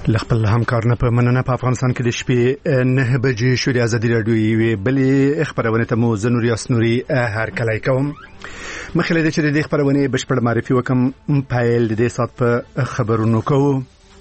لخپل همکارنه په مننه په افغانستان کې د شپې 9 بجې شو د ازادي راډیو یوې بلې خبرونه ته مو زنوري اسنوري هر کله کوم مخکې د چې د خبرونه بشپړ معرفي وکم پایل د سات په خبرونو کوو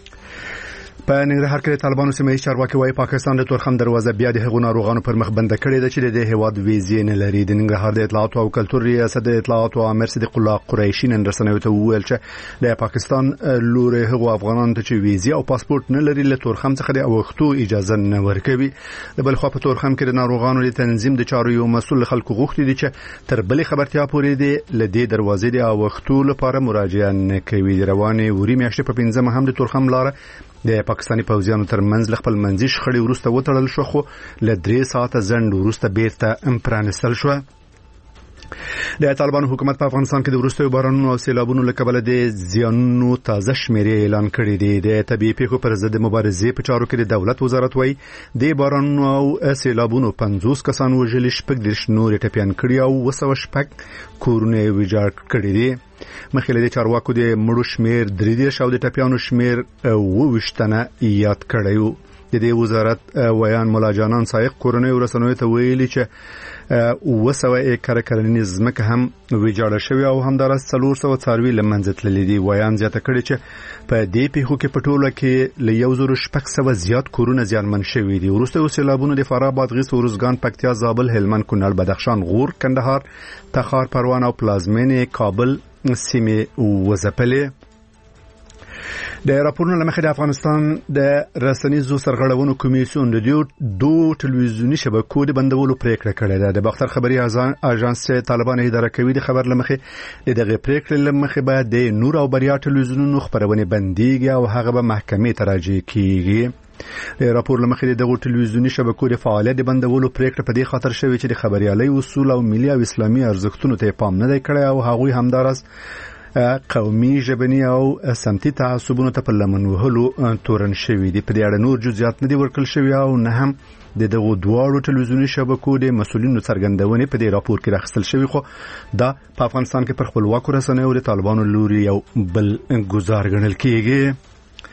په ننګرهار کې طالبانو سیمه چارواکي وايي پاکستان د تورخم دروازه بیا د هغو ناروغانو پر مخ بنده کړې ده چې د هواد ویزې نه لري. د ننګرهار د اطلاعات او کلتور ریاست د اطلاعات او امر صدیق الله قریشي نن رسنیو ته وویل چې د پاکستان لوري هغو افغانانو ته چې ویزې او پاسپورت نه لري له تورخم څخه د وختو اجازه نه ورکوي. د بل خو په تورخم کې د ناروغانو د تنظیم د چارو یو مسول خلکو غوښتي دي چې تر بلې خبرتیا پورې د لدې دروازې د وختو لپاره مراجعه نه کوي. روانه وری میاشتې په 15 هم د تورخم لار د پاکستاني پوځیانو ترمنځ خپل منځي شخړې ورسته وتړل شو خو ل 3 ساعته ځنډ ورسته بیرته پرانستل شو. د طالبانو حکومت په افغانستان کې د ورستیو بارانونو او سیلابونو له کبله د زیانونو تازه شمیرې اعلان کړي دي. د طبيعي پیښو پر ضد مبارزې په چارو کې د دولت وزارت وايي د بارانونو او سیلابونو 50 کسان وژل شپږ د شنور ټپيان کړي او 206 کورونه ویجاړ کړي دي. مخکې د چارواکو د مړو شمیر 3 او د ټپيانو شمیر 22 یاد کړیو. د دې وزارت ویان مولا جانان سایق کورونه ورسنوي ته ویلي چې 200 ایکره کرنیز ځمکه هم ویجاړه شوې او همدارس 400 څاروي لمنځه تللي دي. ویان زیاته کړي چې په دې پیښو کې په ټوله کې ل 1600 زیات کورونه زیانمن شوي دي. وروسته سیلابونو د فراه، بادغیس، ارزګان، پکتیا، زابل، هلمند، کونړ، بدخشان، غور، کندهار، تخار، پروان او پلازمینې کابل سیمې وځپلې. د راپورونو لمخې د افغانستان د رسنیزو سرغړونو کمیسیون د دوه ټلویزیوني شبکو د بندولو پریکړه کړې ده. د باختر خبري اژانس طالبان اداره کوي د خبر لمخې دغه پریکړه لمخې باید د نور او بریا ټلویزیونونو خبرونه بنديږي او هغه به محکمې ته راجع کیږي. د راپور لمخې دغه ټلویزیوني شبکو د فعالیت بندولو پریکړه په دې خاطر شوی چې د خبريالي اصول او ملي او اسلامي ارزښتونو ته پام نه دی کړی او هغوی همدارس قومي ژبني او سمتي تعصبونو ته په لمن وهلو تورن شوی دي. په دې اړه نور جزئیات نه دي ورکړل شوی او نه هم د دغه دوه ټلویزیوني شبکو د مسولینو څرګندونې په دې راپور کې راخصل شوی خو دا په افغانستان کې پر خپلواکو رسنیو د طالبانو لوري یو بل گزار ګڼل کیږي.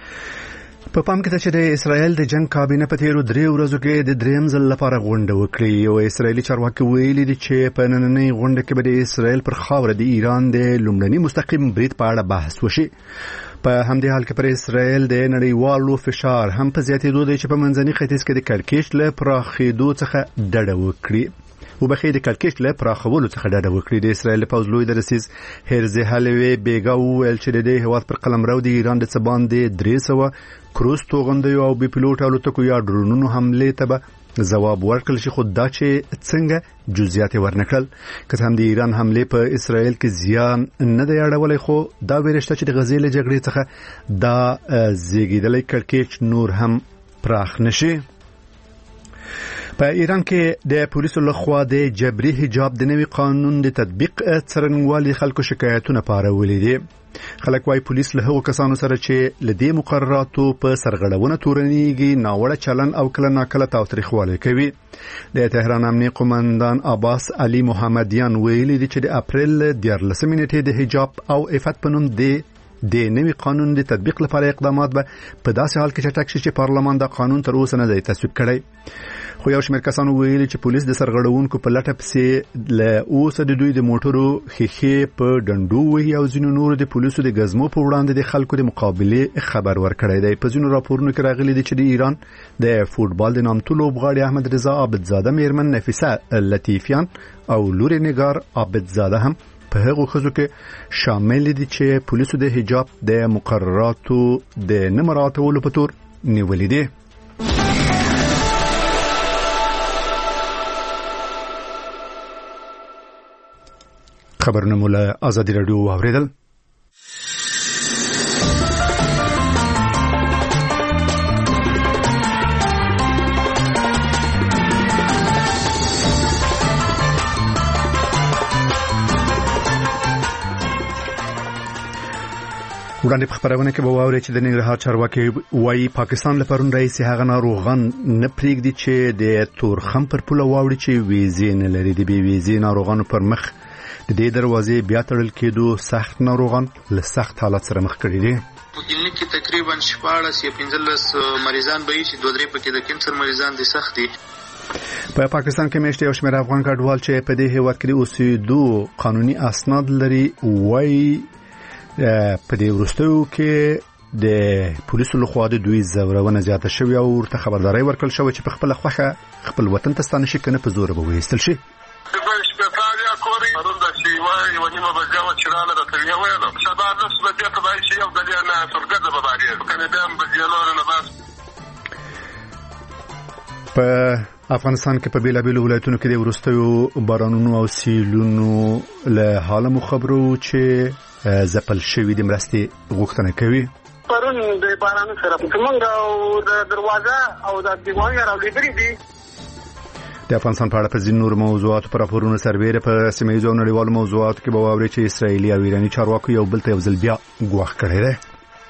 په پام کې چې د اسرائیل د جنگ کابینه په تیرو 3 ورځو کې د دریم ځل لپاره غونډه وکړي. یو اسرائیلي چارواکي ویلي دي چې په نننۍ غونډه کې به د اسرائیل پر خاوره د ایران د لومړني مستقیم برید په اړه بحث وشي. په همدې حال کې پر اسرائیل د نړیوالو فشار هم په زیاتېدو دی چې په منځني ختیځ کې د کړکېچ له پراخېدو څخه ډډه وکړي. وبخې د کړکېچ له پراخولو څخه ډډه وکړي. د اسرائیل پوځ لوی درسیز هرزه هلوي بیګا ویل چې د هواد پر قلمرو د ایران د څبان د 300 کروز توغندیو او بي پيلوټ الوتکو یا ډرونونو حمله ته به جواب ورکړل شي خو دا چې څنګه جزئیات ورنکړل. که هم د ایران حمله په اسرائیل کې زیان نه دی اړولې خو دا ورشته چې د غزې له جګړې څخه دا زیږیدلې کړکېچ نور هم پراخ نشي. په ایران کې د پولیسو لخوا د جبري حجاب د نوي قانون د تطبیق څرنګوالي خلکو شکایتونه پارولې دي. خلک وايي پولیس له هغو کسانو سره چې لدې مقرراتو په سرغړونه تورنيږي ناوړه چلن او کله ناکله تاوتریخوالی کوي. د تهران امنیه قومندان عباس علي محمدیان ویلي دي چې د اپریل 14 نیټې د حجاب او عفت په نوم د نوي قانون د تطبیق لپاره اقدامات به په داسې حال کې چټک شي چې پارلمان د قانون تر اوسه نه دی تصویب کړی. خو یو شمېر کسانو ویلي چې پولیس د سرغړونکو په لټه پسې له اوسه د دوی د موټرو ښیښې په ډنډو وهي او ځینو نورو د پولیسو د غزمو په وړاندې د خلکو د مقابلې خبر ورکړی دی. په ځینو راپورونو کې راغلي دي چې د ایران د فوټبال د نامتو لوبغاړي احمد رضا عابدزاده میرمن نفیسه لطیفیان او لور نگار عابدزاده هم په هغه خزو کې شامل دي چې پولیسو د حجاب د مقرراتو د نه مراعاتولو په تور نیولې دي. خبرونه مولا ازادي رادیو واوریدل. وړاندې په خبرونه کې به واوري چې د ننګرهار چارواکي وايي پاکستان لپاره رئیس هغه ناروغان نه پریږدي چې د تورخم پر پوله واوړي چې ویزې نه لري. د بي ویزې ناروغانو پر مخ د دې دروازې بیا تړل کېدو سخت ناروغان له سخت حالت سره مخ کړي دي. په کلینیک کې تقریبا 14 یا 15 مریضان به چې 2-3 پکې د کینسر مریضان دي سخت دي. په پاکستان کې مېشته یو شمېر افغان کډوال چې په دې هیواد کې اوسېدو قانوني اسناد لري وایي په دې وروستیو کې د پولیسو لخوا د دوی زورونه زیاته شوې او ورته خبرداري ورکړل شوې چې په خپل خوخه خپل وطن ته ستانه شي کنه په زور به وېستل شي. په افغانستان کې په بیلابیلو ولایتونو کې د وروستیو بارانونو او سیلونو له حاله مو خبرو چې زپل شوی د مرستې غوښتنه کوي. پرون د باران سره موږ او د دروازه او د دیوال راوړې دي. د افغانستان په اړه په ځینو نور موضوعاتو پر راپورونو سربېره په سیمه‌ییزو او نړیوالو موضوعاتو کې به واوري چې اسرایلي او ایراني چارواکو یو بل ته یو ځل بیا ګواښ کړی دی.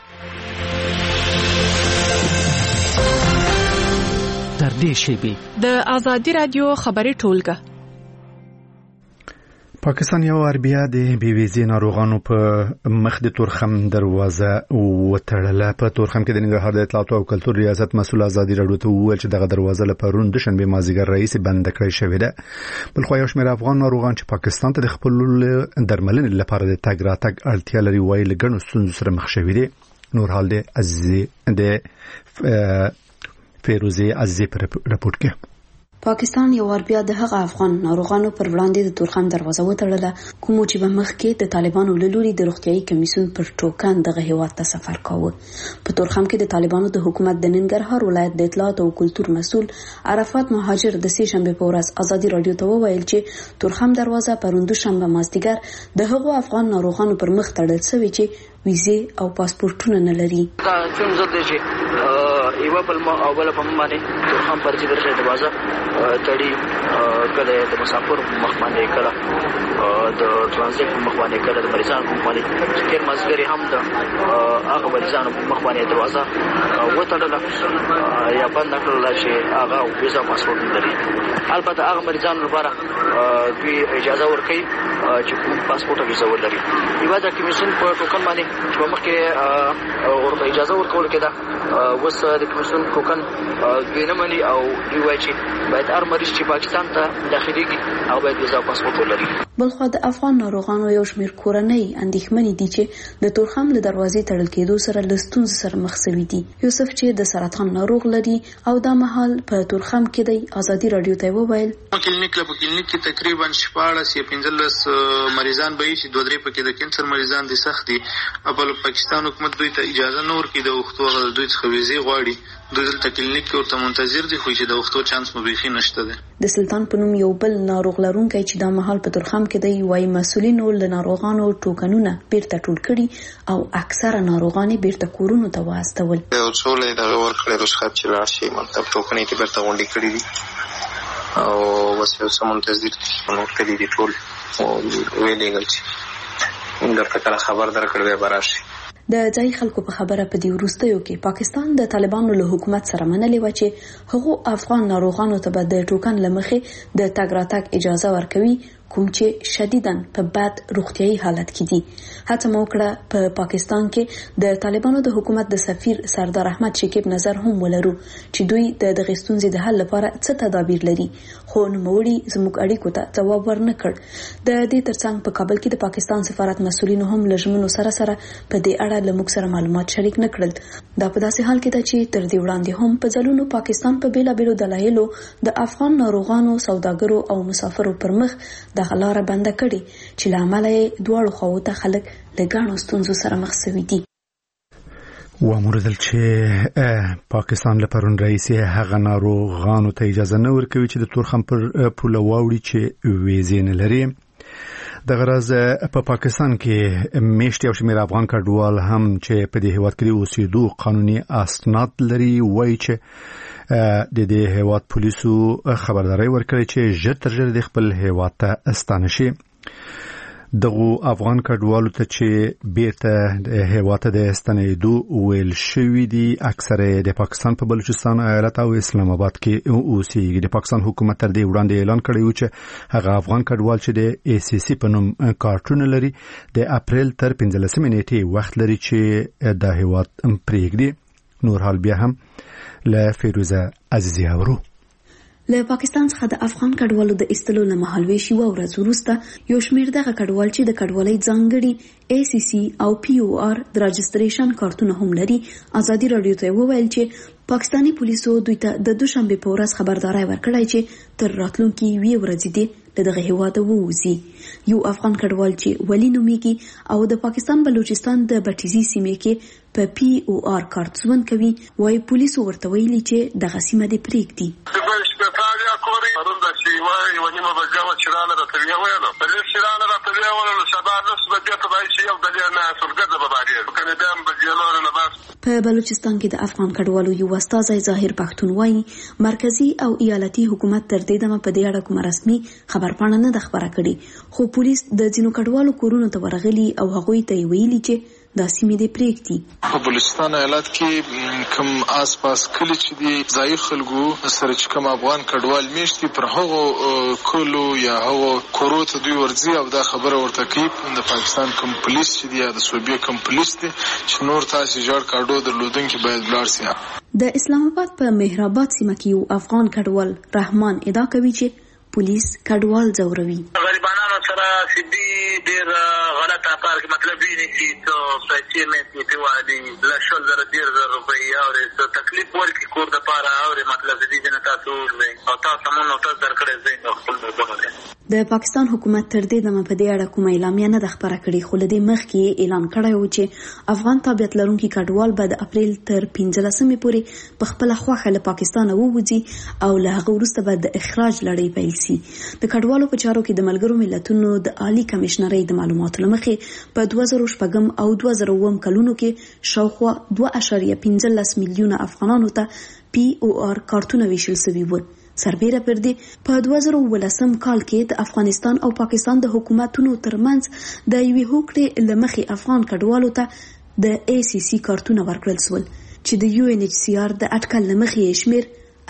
تر دې شیبې د آزادي رادیو خبري ټولګه. پاکستان یو اربیا د بي ویزې ناروغانو په مخ د تورخم دروازه وتړله. په تورخم کې د ننګرهار د اطلاعات او کلتور ریاست مسؤل آزادي رادیو ته وویل چې دغه دروازه له پرون د شنبه مازیګر رئیس بند کړی شوې ده. بلخو یو شمېر افغان ناروغان چې پاکستان ته د خپل درملنې لپاره د تګ راتګ اړتیا لري وایي له ګڼو ستونزو سره مخ شوي دي. نور حال د عزیزي د فیروزي عزیزي پر راپورټ کې پاکستان یو ور بیا د هغه افغان ناروغانو پر وړاندې د تورخم دروازه وتړله کوم چې به مخ کې د طالبانو له لوري د روغتيایي کمیسیون پر ټوکان دغه هیواد ته سفر کاوه. په تورخم کې د طالبانو د حکومت د ننګرهار ولایت د اطلاعات او کلتور مسؤل عرفات مهاجر د سه شنبه په ورځ آزادي رادیو ته وویل چې تورخم دروازه پروند شنبه مازدیګر د هغو افغان ناروغانو پر مخ تړل شوی چې ویزه او پاسپورتونه نه لري. دا څنګه د چې یو بل ما او بل په باندې تورخم پر چې درشه دروازه تړي کله د مسافر مخ باندې کله د ترانزیت مخ باندې کله د مریضانو مخ باندې تیر مازګری هم د هغه مریضانو مخ باندې دروازه وتړله یا بند کړل چې هغه ویزه پاسپورت لري. البته هغه مریضانو لپاره دوی اجازه ورکړي چې پاسپورت ویزه ولري. یو د کمیسیون په ټوکن باندې چې مخکې ورته اجازه ورکول کېده وس د کمیسیون ټوکن دوی نه مني او دوی وایي چې باید هر مریض چې پاکستان ته داخليږي او باید ویزه پاسپورت ولري. بلخو د افغان ناروغانو یو شمېر کورنۍ اندېښمنې دي چې د تورخم له دروازې تړل کېدو سره له ستونزو سره مخ شوي دي. یوسف چې د سرطان ناروغ لري او دا مهال په تورخم کې د آزادي رادیو ته وویل کلینیک کې تقریبا 14 یا 15 مریضان به چې 2-3 پکې د کینسر مریضان دي سخت دي. په پاکستان حکومت دوی ته اجازه نه ورکړي د وختو دوی څخه ویزه غواړي. دوی دلته کلینیک کې ورته منتظر دي خو چې د وختو چانس مو بيخي نشته ده. د سلطان په نوم یو بل ناروغ لرونکی چې د مهال په تورخم کې دی وایي مسؤلینو له ناروغانو ټوکنونه بیرته ټول کړي او اکثره ناروغان بیرته کورونو ته واستول. یو څو له دغه ورکړې رخصت چې راشي مطلب ټوکنې کې بیرته غونډې کړې دي او وس یو څه منتظر دي نو کړي دي ټول او ویلېږي چې درته کله خبر درکړې براشي. د ځای خلکو په خبره په دی وروستیو کې پاکستان د طالبانو له حکومت سره منلې و چې هغو افغان ناروغانو ته به د ټوکن لمخې د تګ راتګ اجازه ورکوي کوم چې شدیداً په بد روغتيایي حالت کې دي. هڅه مو وکړه په پاکستان کې د طالبانو د حکومت د سفیر سردار احمد شکیب نظر هم ولرو چې دوی د دغه ستونزې د حل لپاره څه تدابیر لري خو نوموړي زموږ اړیکو ته ځواب ورنکړ. د دې ترڅنګ په کابل کې د پاکستان سفارت مسؤلینو هم لژمنو سره په دې اړه له موږ سره معلومات شریک نکړل. دا په داسې حال کې ده چې تر دې وړاندې هم په ځلونو پاکستان په بیلابیلو دلایلو د افغان ناروغانو سوداګرو او مسافرو پر مخ د غلاره بنده کړي چې لامل یې دواړو خواو ته خلک له ګڼو ستونزو سره مخ شوي دي. وامردل چې پاکستان له پرون رئیس هغه ناروغانو ته اجازه نه ورکوي چې د تورخم پر پوله واوړي چې ویزې نه لري. د غرض په پاکستان کې میشت یو شمېر افغان کډوال هم چې په دې هیواد کې اوسېدو قانوني اسناد لري وایي چې د دې هیواد پولیسو خبرداري ورکړي چې ژر تر ژره د خپل هیواد ته ستانه شي. دغه افغان کډوالو ته چې بیرته هیواد ته ستنېدو ویل شوی دي اکثره د پاکستان په بلوچستان ایالت او اسلام آباد کې اوسېږي. د پاکستان حکومت تر دې وړاندې اعلان کړی و چې هغه افغان کډوال چې د ای سی سی په نوم کارتونه لري د اپریل تر 15 نیټې وخت لري چې د هیواد پرېږدي. نور حال بیا هم له فیروزه عزیزی اورو. له پاکستان څخه د افغان کډوالو د ایستلو له مهال شي و ورځ وروسته یو شمېر دغه کډوال چې د کډوالۍ ځانګړي ای سی سی او پی او آر د رجستریشن کارتونه هم لري ازادي رادیو ته وویل چې پاکستانی پولیسو دوی ته د دوشنبه په ورځ خبرداري ورکړای چې تر راتلونکي 2 ورځې دي دغه هیواد ووزي. یو افغان کډوال چې ولی نومیږي او د پاکستان بلوچستان د بټیزي سیمې کې په پی او آر کارت ژوند کوي وایي پولیسو ورته ویلي چې دغه سیمه دې پرېږدي. پرون د شیوای ونیمه بجاوه چرانه راته ویلو په دې چرانه راته ویلو سبا نسبت ته بای شي او د نه سرګه به باندې کنه دام بجلور نه بس. په بلوچستان کې د افغان کډوالو یو استازی ظاهر پښتون وایي مرکزی او ایالتي حکومت تر دې دمه په دې اړه کوم رسمي خبرپاڼه نه خبره کړې خو پولیس د ځینو کډوالو کورونو ته ورغلي او هغوی ته ویلي چې دا سیمې دې پرېږدي. په بلوچستان ایالت کې کوم آس پاس کلی چې دي ځای خلکو سره چې کوم افغان کډوال میشتي پر هغه کولو یا هغه کورو ته دوی ورځي او دا خبره ورته کوي د پاکستان کوم پولیس چې دی یا د صوبې کوم پولیس دی چې نور تاسو جوړ کارډو درلودونکي باید بلار سي. د اسلام آباد په مهرآباد سیمه کې یو افغان کډوال رحمان ادعا کوي چې پولیس کډوال ځوروي. غریبانو سره سیدي ډیر غلط کار کې مطلب یې نه چې ته پیسې مې پیوالي لا شول زره ډیر روپیا او تکلیف ورکړي کور د پاره او مطلب دې نه تاسو او تاسو مونږ تاسو درکړې زین خپل وګورئ. د پاکستان حکومت تر دې دمه په دې اړه کومه اعلامیه نه خبره کړې خو لدې مخکې اعلان کړی و چې افغان تابعیت لرونکي کډوال به د اپریل تر 15 پورې په خپل خوښه له پاکستان ووځي او له هغه وروسته به د اخراج لړۍ پیل شي. د کډوالو په چارو کې د ملګرو ملتونو د عالی کمشنرۍ د معلوماتو لمخې په 2000 او 2009 کلونو کې شاوخوا 2.15 میلیونه افغانانو ته پی او آر کارتونه ویشل شوي وو. سربیره پر دې په 2018 کال کې د افغانستان او پاکستان د حکومتونو ترمنځ د یوې هوکړې لمخې افغان کډوالو ته د ای سی سی کارتونه ورکړل شول چې د یو ان ایچ سی آر د اټکل لمخې شمیر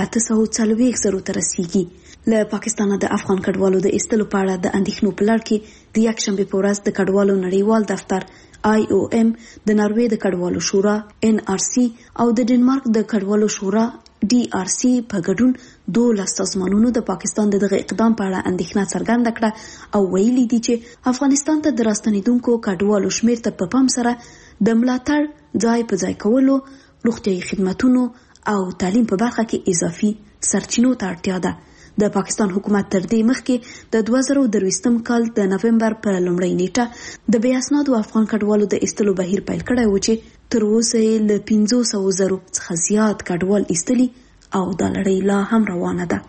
840 ته رسیدي. له پاکستان د افغان کډوالو د ایستلو په اړه د اندېښنو په لړ کې د یکشنبه په ورځ د کډوالو نړیوال دفتر IOM د ناروې د کډوالو شورا NRC او د ډنمارک د کډوالو شورا DRC په ګډون 12 سازمانونو د پاکستان دغه اقدام په اړه اندېښنه څرګنده کړه او ویلي دي چې افغانستان ته د راستنېدونکو کډوالو شمیر ته په پام سره د ملاتړ ځای په ځای کولو، روغتیايي خدماتو او تعلیم په برخه کې اضافي سرچینو ته اړتیا ده. د پاکستان حکومت تر دې مخکې د 2023 کال د نومبر په لومړۍ نیټه د بې اسنادو افغان کډوالو د ایستلو بهیر پیل کړی و چې تر اوسه یې له 500,000 څخه زیات کډوال ایستلي او دا لړۍ لا هم روانه ده.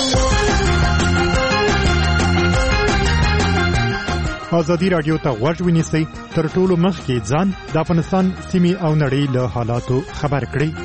ازادي رادیو ته غوږ ونیسئ تر ټولو مخکې ځان د افغانستان سیمې او نړۍ له حالاتو خبر کړئ.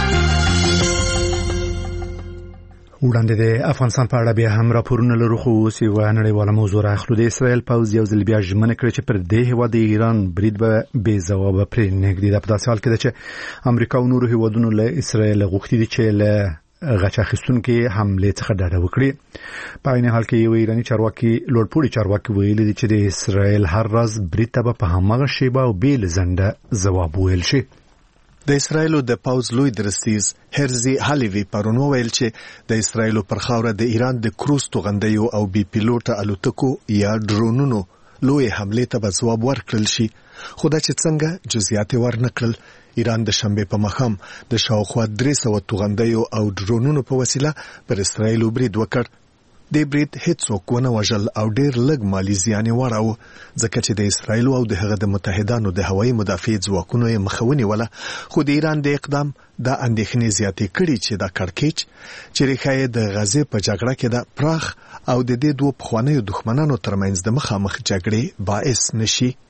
وړاندې د افغانستان په اړه بیا هم راپورونه لرو خو اوس یوه نړیواله موضوع راخلو. د اسرائیل پوځ یو ځل بیا ژمنه کړې چې پر دې هېواد د ایران برید به بې ځوابه پرېنږدي. دا په داسې حال کې ده چې امریکا او نورو هېوادونو له اسرائیل غوښتي دي چې له غچ اخیستونکي حملې څخه ډډه وکړي. په عین حال کې یو ایراني چارواکي لوړپوړي چارواکي ویلي دي چې د اسرائیل هر راز برید ته به په هماغه شیبه او بې له ځنډه ځواب ویل شي. د اسرائیل د پوز لوی درستیز هرزي هالیوی پرون ویل چې د اسرائیل پر خاوره د ایران د کروز توغندیو او بي پیلوټ الوتکو یا ډرونونو لوی حمله ته به ځواب ورکړل شي. خو دا چې څنګه جزئیات ورنکړل. ایران د شنبه په مخام د شاوخوا 300 توغندیو او ډرونونو په وسیله پر اسرائیل برید وکړ. د برید هیڅوک ونه وژل او ډیر لږ مالی زیان واړو ځکه چې د اسرائیل او د هغه د متحدانو د هوایي مدافع ځواکونو یې مخاوني ولا. خو د ایران د اقدام د اندېښنې زیاتې کړي چې د کړکېچ چې ریښه د غزې په جګړه کې د پراخ او د دې دوه پخوانیو دښمنانو ترمنځ د مخامخ جګړې باعث نشي.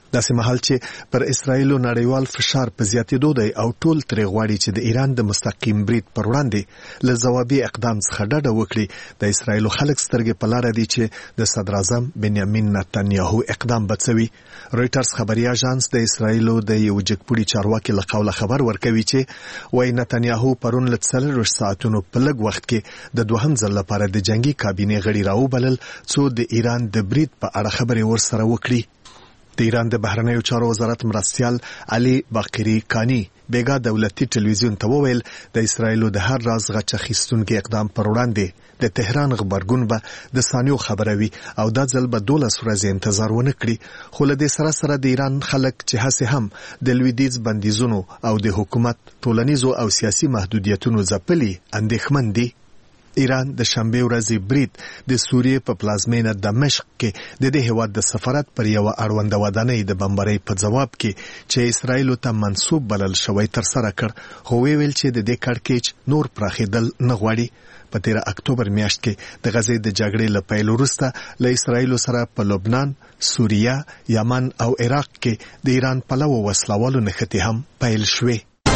داسې مهال چې پر اسرایل نړیوال فشار په زیاتېدو دی او ټول ترې غواړي چې د ایران د مستقیم برید پر وړاندې له ځوابي اقدام څخه ډډه وکړي د اسرایل خلک سترګې په لاره دي چې د صدر اعظم بنیامین نتنیاهو اقدام بڅوي. رويټرز خبري اژانس د اسرایل د یو جګپوړي چارواکي له قوله خبر ورکوي چې وای نتنیاهو پرون له 4 ساعتونو په لږ وخت کې د دوهم ځل لپاره د جنگي کابینې غړي راوبلل څو د ایران د برید په اړه خبرې ورسره وکړي. د ایران د بهرنیو چارو وزارت مرستیال علي باقری کانی بیګا دولتي ټلویزیون ته وویل د اسرایل د هر راز غچ اخیستونکو اقدام پر وړاندې د تهران خبرګون به د ثانیو خبروي او د ځل به 12 ورځې انتظار ونه کړي. خو له دې سره د ایران خلک چې هڅه هم د لویدیز بندیزونو او د حکومت ټولنیزو او سیاسي محدودیتونو ځپلي اندېښمن دي. ایران د شنبه ورځې برید د سوریې په پلازمینه دمشق کې د دې هیواد د سفارت پر یو اړوند ودانۍ د بمبارۍ په جواب کې چې اسرایل ته منسوب بلل شوی تر سره کړ خو ویل چې د دې کړکېچ نور پراخېدل نه غواړي. په 13 اکتوبر میاشت کې د غزې د جګړې له پیل وروسته له اسرایل سره په لبنان، سوریه، یمن او عراق کې د ایران پلو وسلوالو نښتې هم پیل شوې.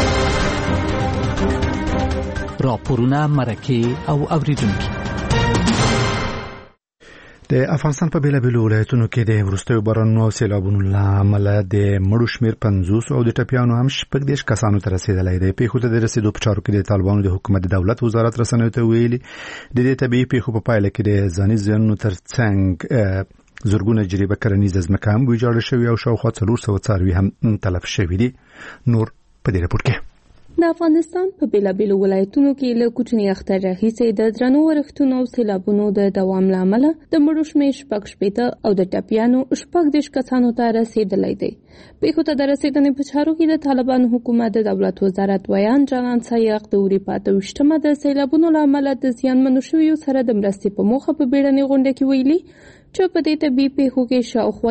راپورونه مرکه او اوریدونکو د افغانستان په بیلابیلو ولایتونو کې د وروستیو بارانونو او سیلابونو له امله د مړو شمېر 50 او د ټپیانو هم 14 کسانو ته رسیدلی دی. پیښو ته د رسیدو په چارو کې د طالبانو د حکومت د دولت وزارت رسنیو ته ویلي د دې طبيعي پیښو په پایله کې د ځاني زیانونو ترڅنګ زرګونه جریبه کرنیزه ځمکه هم ویجاړه شوې او شاوخوا 400 څاروي هم تلف شوي دي. نور په دې راپور کې د افغانستان په بیلابیلو ولایتونو کې له کوچني اختر راهیسې د درنو ورښتونو او سیلابونو د دوام له امله د مړو شمېر 14 او د ټپیانو 14 کسانو ته رسیدلی دی. پیښو ته د رسیدنې په چارو کې د طالبانو حکومت د دولت وزارت ویان جانان سایق د اوري په 28مه د سیلابونو له امله د زیانمنو شویو سره د مرستې په موخه په بیړنۍ غونډه کې ویلي چې په دې طبي پیښو کې شاوخوا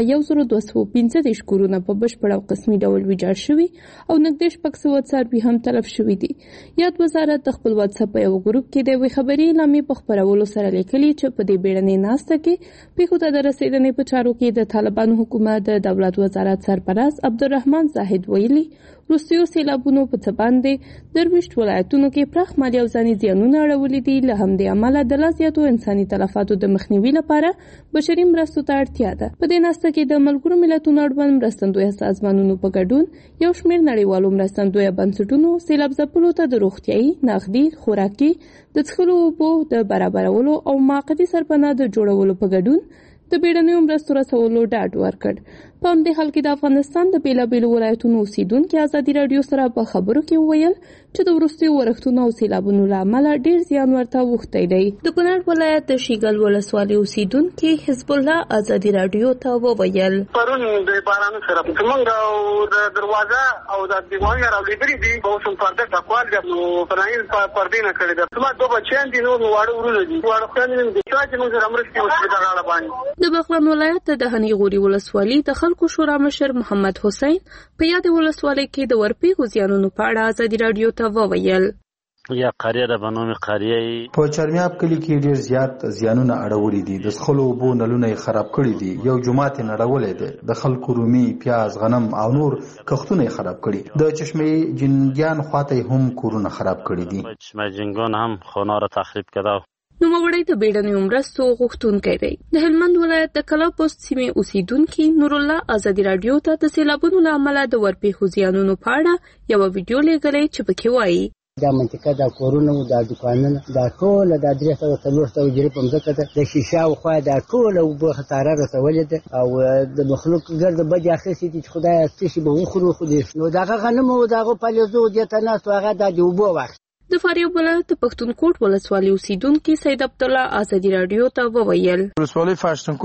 1215 کورونه په بشپړ او قسمي ډول ویجاړ شوي او نږدې 600 څاروي هم تلف شوي دي. یاد وزارت د خپل واتس اپ یو ګروپ کې د یوې خبري اعلامیې په خپرولو سره لیکلي چې په دې بیړنۍ ناسته کې پیښو ته د رسیدنې په چارو کې د طالبانو حکومت د دولت وزارت سرپرست عبدالرحمن زاهد ویلي وروستیو سیلابونو په څه باندې درویشت ولایتونو کې پراخ مالي او ځاني زیانونه اړولي دي. له همدې امله د لا زیاتو انساني تلفاتو د مخنیوي لپاره بشري مرستو ته اړتیا ده. په دې ناسته کې د ملګرو ملتونو اړوند مرستندویه سازمانونو په ګډون یو شمېر نړیوالو مرستندویه بنسټونو سیلاب ځپلو ته د روغتیايي، نغدي، خوراکي، د څښلو اوبو د برابرولو او موقتي سرپناه د جوړولو په ګډون د بیړنیو مرستو رسولو ډاډ ورکړ. په همدې حال کې د افغانستان د بیلابیلو ولایتونو اوسیدونکو ازادي رادیو سره په خبرو کې وویل چې د وروستیو ورښتونو او سیلابونو له امله ډېر زیان ورته اوښتی دی. د کونړ ولایت د شیګل ولسوالۍ اوسیدونکي حزب الله ازادي رادیو ته وویل پرون د باران سره موږ او د دروازه او د دیوال راولېدلې دي په اوسم پرده تقوال د پرانیز پردې نه کړې ده. ما دوه بچیان دي نو واړه ورونه دي واړه خلک دي چې موږ رمرستي اوسې د غاړه باندې. د بغلان ولایت د هنی غوري ولسوالۍ د خلکو شورا مشر محمد حسین په یاد ولسوالۍ کې د ورپېښو زیانونو په اړه ازادي رادیو ته وویل یا قریه د بنوم قریه په چرمیاب کلی کې ډیر زیات زیانونه اړولې دي. د څښلو اوبو نلونه خراب کړي دي. یو جماعت نړولې دي. د خلکو رومي، پیاز، غنم او نور کښتونه خراب کړي. د چشمه جنګیان خواته هم کورونه خراب کړي دي. چشمه جنګیان هم خونه را تخریب کړه. نوموړی د بیړنیو مرستو غوښتونکی دی. د هلمند ولایت د کلا پوسټ سیمې اوسیدونکي نور الله ازادي رادیو ته د سیلابونو له امله د ورپېښو زیانونو په اړه یو ویډیو لیږلی چې پکې وایي دا منطقه د کورونو د دکانونو دا ټول د 300 جری په مځکه ده. د شیشه او خو دا ټول وبو خطر رسولې ده او د مخلوق ګرد بج اخیستي چې خدای ستشي به وخورو خو دې نو دغه غنم او دغه پلیزو د تناس هغه د وبو وخت. د فاریاب ولایت د پښتونخوا ولسوالۍ اوسیدونکي سید عبد الله ازادي رادیو ته وویل ولسوالۍ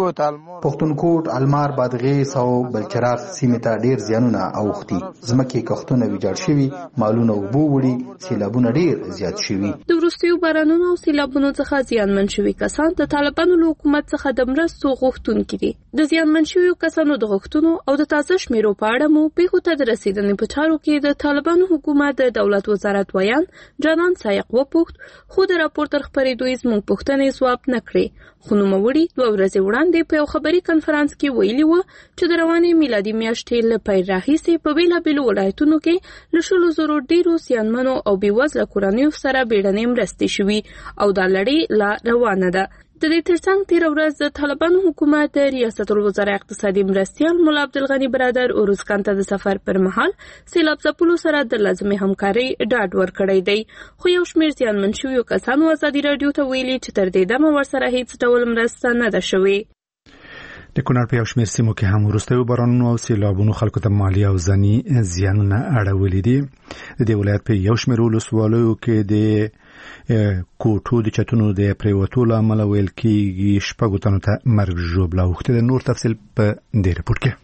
پښتونخوا المار بادغیس او بلچراغ سیمې ته ډیر زیانونه اوختي. ځمکې کښتونه ویجاړ شوي، مالونه اوبو وړي، سیلابونه ډیر زیات شوي. د وروستیو بارانونو او سیلابونو څخه زیانمن شوي کسان د طالبانو له حکومت څخه د مرستو غوښتونکي دي. د زیانمن شویو کسانو د غوښتنو او د تازه شمیرو په اړه مو پیښو ته د رسیدنې په چارو کې د طالبانو حکومت د دولت وزارت ویان جانان سایق وپوښت خو د راپور تر خپرېدو یې زموږ پوښتنې ځواب نه کړې. خو نوموړي 2 ورځې وړاندې په یو خبري کنفرانس کې ویلي و چې د روانې میلادي میاشتې له پیل راهیسې په بېلابېلو ولایتونو کې له 100,000 ډېرو زیانمنو او بېوزله کورنیو سره بیړنۍ مرستې شوي او دا لړۍ لا روانه ده. د دې ترڅنګ تېره ورځ د طالبانو حکومت د ریاست الوزرا اقتصادي مرستیال مولا عبدالغني برادر اروزګان ته د سفر پر مهال سیلاب ځپلو سره د لازمې همکارۍ ډاډ ورکړی دی. خو یو شمېر زیانمن شویو کسانو ازادي راډیو ته ویلي چې تر دې دمه ورسره هیڅ ډول مرسته نه ده شوې. د کونړ په یو شمېر سیمو کې هم وروستیو بارانونو او سیلابونو خلکو ته مالي او ځاني زیانونه اړولي دي. د دې ولایت په یو شمېر ولسوالیو کې د کوټو د چتونو د پریوتو له امله ویل کېږي 6 تنو ته مرګ ژوبله اوښتې ده. نور تفصیل په دې رپورټ کې.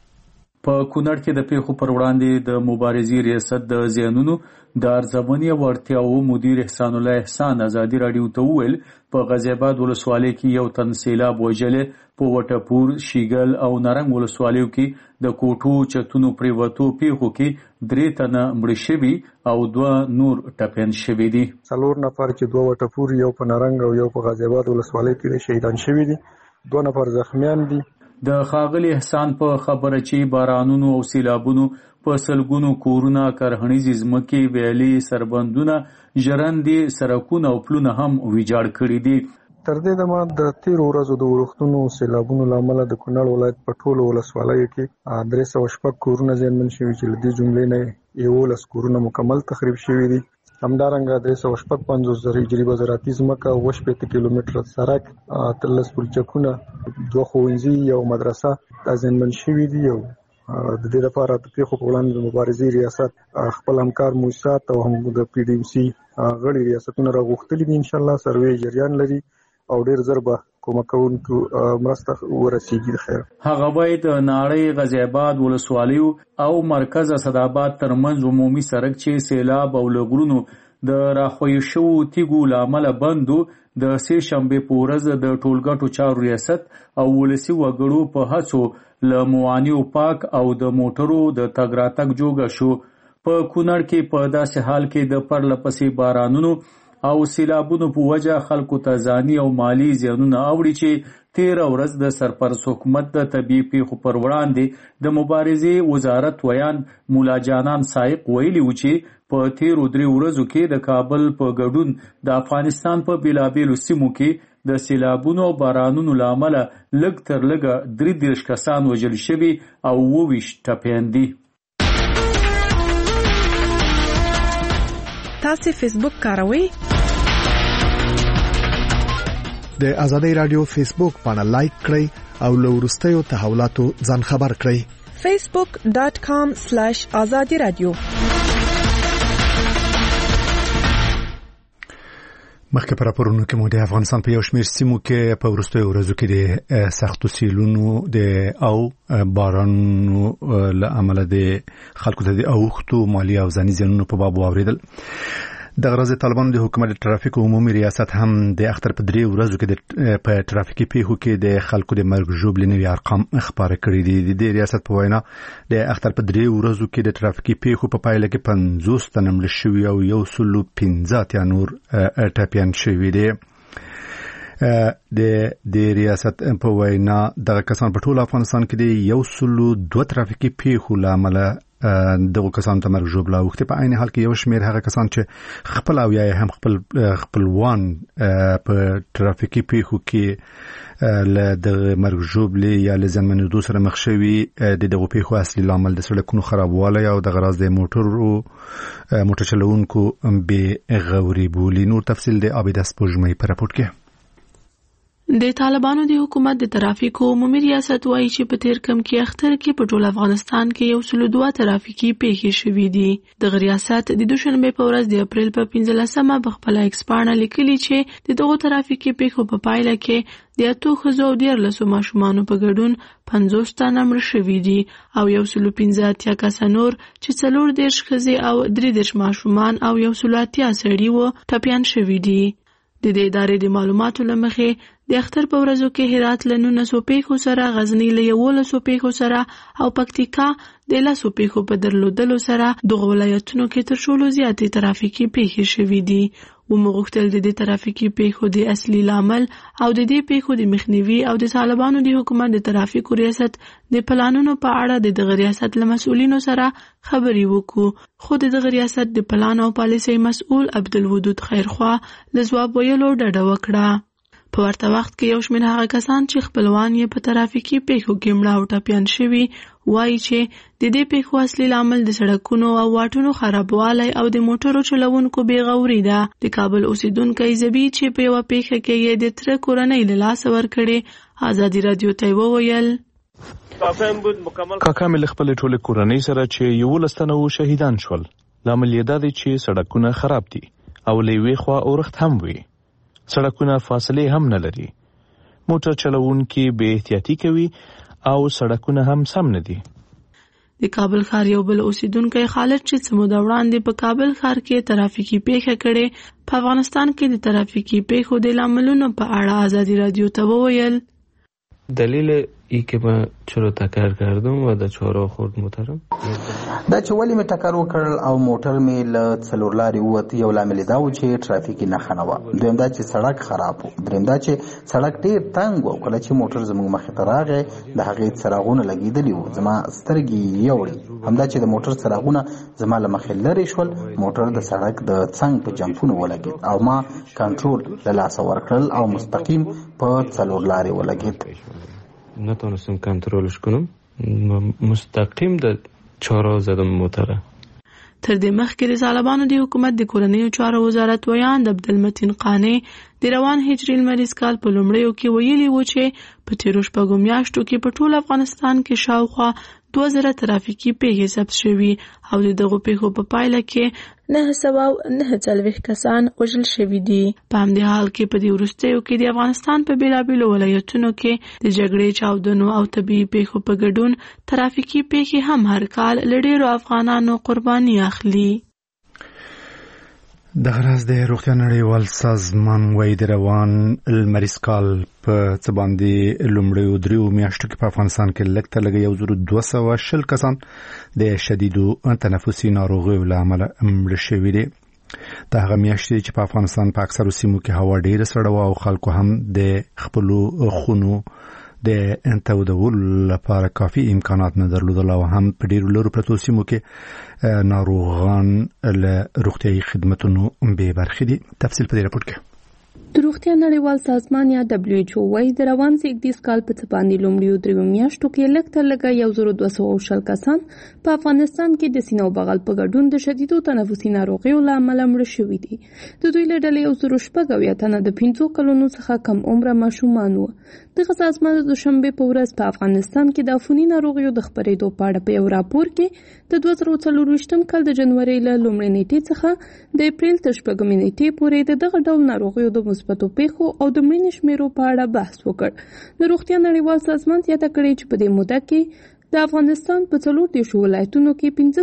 په کونړ کې د پیښو پر وړاندې د مبارزې ریاست د زیانونو د ارزونې او اړتیاو مدیر احسان الله احسان ازادي راډیو ته وویل په غازی آباد ولسوالۍ کې یو تن سیلاب وژلې، په وټپور، شیګل او نارنګ ولسوالیو کې د کوټو چتونو پریوتو پیښو کې 3 تنه مړه شوي او 2 نور ټپیان شوي دي. 4 نفر چې 2 وټپور، یو په نارنګ او یو په غازی آباد ولسوالۍ کې شهیدان شوي دي، 2 نفر زخمیان دي. د ښاغلي احسان په خبره چې بارانونو او سیلابونو په سلګونو کورونه، کرهنیزې ځمکې، ویالې، سربندونه، ژرندې، سړکونه او پلونه هم ویجاړ کړي دي. تر دې دمه د 13 ورځو د ورښتونو سیلابونو له امله د کونړ ولایت په ټولو ولسوالیو کې 306 کورونه زیانمن شوي چې له دې جملې نه 11 کورونه مکمل تخریب شوي دي. همدارنګه 355 هجري زراعتي ځمکه، 80 کیلومتره سړک، 13 پلچکونه، 2 ښوونځي، یو مدرسه زیانمن شوي دي. او د دې لپاره د پیښو په وړاندې د مبارزې ریاست خپل همکار موسسات او هم د پی ډی ام سی غړي ریاستونه راغوښتلي دي. ان شاء الله سروې جریان لري او ډیر زر به کومک کوونکو مرسته ورسیږي. خیر هغه باید ناړۍ، غازی آباد ولسوالیو او مرکز اسداباد ترمنځ عمومي سړک چې سیلاب او لغړونو د راخوي شو تیګو لامل بندو د سه شنبه په ورځ د ټولګټو چارو ریاست او ولسی وګړو په هڅو له موانیو پاک او د موټرو د تګ راتګ جوګه شو. په کونړ کې په داسې حال کې د پرلپسې بارانونو او سیلابونو په وجه خلکو ته ځاني او مالی زیانونه اوړي چې 13 ورځ د سرپرست حکومت د طبي پیښو پر وړاندې د مبارزې وزارت ویان مولا جانان سایق ویلي و چې په 13 ورځو کې د کابل په ګډون د افغانستان په بیلابېلو سیمو کې د سیلابونو او بارانونو له امله لږ تر لږه 33 کسان وژل شوي او 29 ټپیان دي. تاسو فیسبوک کاروئ؟ د ازادي رادیو فیسبوک باندې لایک کړئ او له وروستیو تحولاتو ځان خبر کړئ. facebook.com/azadi radio. مخکې پر راپورونو کې مو د افغانستان په یو شمېر سیمو کې په وروستیو ورځو کې د سختو سیلونو او بارانونو له امله د خلکو ته د اوښتو مالي او ځاني زیانونو په باب واوریدل. د غرض طالبانو د حکومت ټرافیک عمومي ریاست هم د اختر په 3 ورځو کې په ټرافیکي پیښو کې د خلکو د مرګ ژوبلې نوي ارقام خبره کړي دي. د ریاست په وینا د اختر په 3 ورځو کې د ټرافیکي پیښو په پایله کې 50 تنه مړه شوي او 115 نور ټپیان شوي دي. د ریاست په وینا دغه کسان په ټول افغانستان کې د 102 ټرافیکي پیښو له امله دغه کسان ته مرګ ژوبله اوښتې. په عین حال کې یو شمېر هغه کسان چې خپل او یا هم خپلوان په ټرافیکي پیښو کې له دغه مرګ ژوبلې یا له زیانمنېدو سره مخ شوي د دغو پیښو اصلي لامل د سړکونو خرابوالی او دغه راز د موټر چلوونکو بې غوري بولي. نور تفصیل د عابده سپوږمۍ په راپورټ کې. د طالبانو د حکومت د ترافیکو عمومي ریاست وایي چې په تیر کم کې اختر کې په ټول افغانستان کې 102 ترافیکي پیښې شوې دي. د ریاست د دوشنبه په ورځ د اپریل په 15مه په خپل ایکس پاڼه لیکلي چې د دغو ترافیکي پیښو په پایله کې د 8 ښځو او 13 ماشومانو په ګډون 50 تنه مړه شوي دي او 115 کسان نور چې 40 ښځې او 33 ماشومان او 180 سړي وو ټپیان شوي دي. د دې ادارې د معلوماتو له مخې د اختر په ورځو کې هرات له 900 پیښو سره، غزنی له 11 پیښو سره او پکتیکا د لاسو پیښو په درلودلو سره دغه ولایتونو کې تر ټولو زیاتې ترافیکي پیښې شوې دي. ومغوښتل د دې ترافیکي پیښو د اصلي لامل او د دې پیښو د مخنیوي او د طالبانو د حکومت د ترافیکو ریاست د پلانونو په اړه د دغه ریاست له مسؤلینو سره خبرې وکړو. خو د دغه ریاست د پلان او پالیسۍ مسؤل عبدالودود خیرخوا له ځواب ویلو ډډه وکړه. په ورته وخت کې یو شمېر هغه کسان چې خپلوان یې په ترافیکي پیښو کې مړه او ټپیان شوي وایي چې د دې پیښو اصلي لامل د سړکونو او واټونو خرابوالی او د موټرو چلوونکو بېغوري ده. د کابل اوسیدونکی زبی چې په یوه پیښه کې یې د تره کورنۍ له لاسه ورکړې ازادي راډیو ته وویل کاکا مې له خپلې ټولې کورنۍ سره چې 11 تنه شهیدان شول. لامل یې دا دی چې سړکونه خراب دي او له یوې خوا اورښت هم وي. سړکونه فاصلې هم نه لري. موټر چلوونکي بې احتیاطي کوي او سړکونه هم سم نه دي. د کابل ښار یو بل اوسیدونکی خالد چې څه موده وړاندې په کابل ښار کې ترافیکي پیښه کړې په افغانستان کې د ترافیکي پیښو د لاملونو په اړه ازادي راډیو ته وویل دلیل ای که من چرا تکر کردم و در چهارراه خورد موترم دا چې ولې مې ټکر وکړ او موټر مې له څلور لارې ووت. یو لامل دا و چې ټرافیکي نښه نه وه. دویم دا چې سړک خراب و. دریم دا چې سړک ډېر تنګ و. کله چې موټر زموږ مخې ته راغی د هغې څراغونه لګېدلي وو. زما سترګې یوړې. همدا چې د موټر څراغونه زما له مخې لرې شول موټر د سړک د څنګ په جمپونو ولګېد او ما کنټرول له لاسه ورکړل او مستقیم په څلور لارې ولګېد. نتونستم کنترلش کنم مستقیم د چهارراه زدم موتره. تر دې مخکې د طالبانو د حکومت د کورنیو چارو وزارت ویاند عبدالمتین قانع د روان هجري لمریز کال په لومړیو کې ویلي و چې په تیرو شپږو میاشتو کې په ټول افغانستان کې شاوخوا 2000 ترافیکي پیښې ثبت شوي او د دغو پیښو په پایله کې 949 کسان وژل شوي دي. په همدې حال کې په دې وروستیو کې د افغانستان په بېلابېلو ولایتونو کې د جګړې چاودنو او طبیعي پیښو په ګډون ترافیکي پیښې هم هر کال له ډېرو افغانانو قرباني اخلي. د غراز د روغتیا نړیوال سازمان وايي د روان لمریز کال په څه باندې لومړیو 3 میاشتو کې په افغانستان کې لږ تر لږه 1220 کسان د شدیدو تنفسي ناروغیو له امله مړه شوي دي. دا هغه میاشتې چې په افغانستان په اکثرو سیمو کې هوا ډېره سړه وه او خلکو هم د خپلو خونو د تودولو لپاره کافي امکانات نه درلودل او هم په ډېرو لرو پرتو سیمو کې ناروغان له روغتیايي خدمتونو بې برخې دي. تفصیل په دې راپور کې د روغتیا نړیوال سازمان یا WHO وايي د روان زیږدیز کال په څه باندې لومړیو 3 میاشتو کې لږ تر لږه 1220 کسان په افغانستان کې د سینې او بغل په ګډون د شدیدو تنفسي ناروغیو له امله مړه شوي دي. د دوی له ډلې 190 تنه د 50 کلونو څخه کم عمره ماشومان وو. دغه سازمان د دوشنبه په ورځ په افغانستان کې د عفوني ناروغیو د خپرېدو په اړه په یو راپور کې د 2024 کال د جنوري له لومړۍ نیټې څخه د اپریل تر 4 نیټې پورې دغه ډول ناروغیو د مثبتو پیښو او د مړینې شمیرو په اړه بحث وکړ. د روغتیا نړیوال سازمان یاده کړې چې په دې موده کې د افغانستان په 40 ولایتونو کې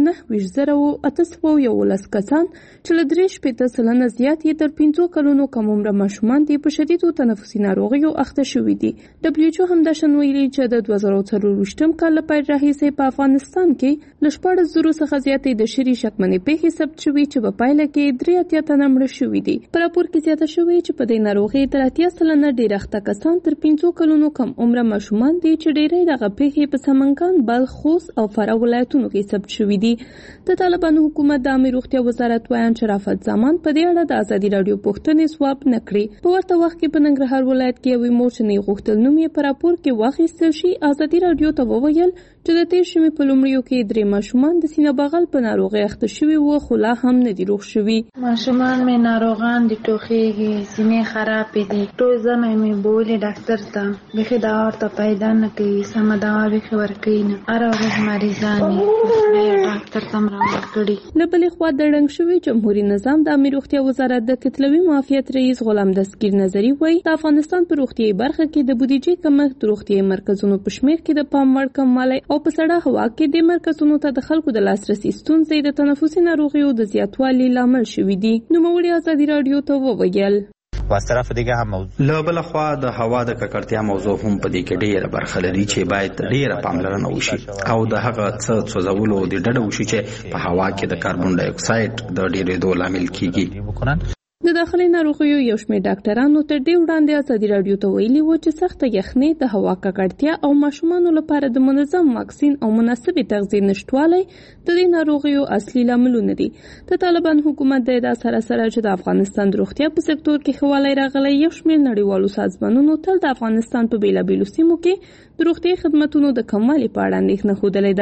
509,811 کسان چې له 3% زیات یې تر 50 کلونو کم عمره ماشومان دي په شدیدو تنفسي ناروغیو اخته شوي دي. WHO هم دا شان ویلي چې د 2024 کال له پیل راهیسې په افغانستان کې له 14,000 څخه زیاتې د شری شکمنې پیښې ثبت شوي چې په پایله کې 83 تنه مړه شوي دي. په راپور کې زیاته شوې چې په دې ناروغۍ تر 80% ډېر اخته کسان تر 50 کلونو کم عمره ماشومان دي چې ډېری دغه پیښې په سمنګان، بلخ، خوست او فراه ولایتونو کې ثبت شوي دي. د طالبانو حکومت د عامه روغتیا وزارت ویاند شرافت زمان په دې اړه د ازادي راډیو پوښتنې ځواب نه کړې. په ورته وخت کې په ننګرهار ولایت کې یوې مور چې نه غوښتل نوم یې په راپور کې واخیستل شي ازادي راډیو ته وویل چې د تیر شمې په لومړیو کې 3 ماشومان د سینه بغل په ناروغۍ اخته شوي وو خو لا هم نه دي روغ شوي. ماشومان مې ناروغان دي، ټوخېږي، سینې خرابې دي. ټول ځمه مې بولې ډاکټر ته بیخي دوا ورته پیدا نه کوي، سمه دوا بیخي ورکوي نه. هره ورځ مریضان یې ډاکټر ته راوړل کړي. له بلې خوا د ړنګ شوي جمهوري نظام د عامه روغتیا وزارت د کتلوي معافیت رئیس غلام دستگیر نظري وایي د افغانستان په روغتیايي برخه کې د بودیجې کمښت د روغتیايي مرکزونو په شمېر کې د پام وړ کموالی او په سړه هوا کې د مرکزونو ته د خلکو د لاسرسي ستونزې د تنفسي ناروغیو د زیاتوالي لامل شوي دي. نوموړي ازادي راډیو ته وویل و از طرف دیگه هم موضوع له بل خوا د هوا د ککړتیا موضوع هم په دې کې ډیره برخه لري چې باید ډیره پاملرنه وشي او د هغه څه سوزولو د ډډه وشي چې په هوا کې د کاربن ډای اکساید د ډیرېدو لامل کیږي. د داخلي ناروغیو یو شمېر ډاکټرانو تر دې وړاندې ازادي راډیو ته ویلي و چې سخته یخنۍ د هوا ککړتیا او ماشومانو لپاره د منظم واکسین او مناسبې تغذیې نشټوالی د دې ناروغیو اصلي لاملونه دي. د طالبان حکومت د ادعا سره چې د افغانستان د روغتیا په سکتور کې ښه والی راغلی، یو شمېر نړیوالو سازمانونو تل د افغانستان په بېلابېلو سیمو کې د روغتیایي خدمتونو د کموالي په اړه اندېښنه ښودلې ده.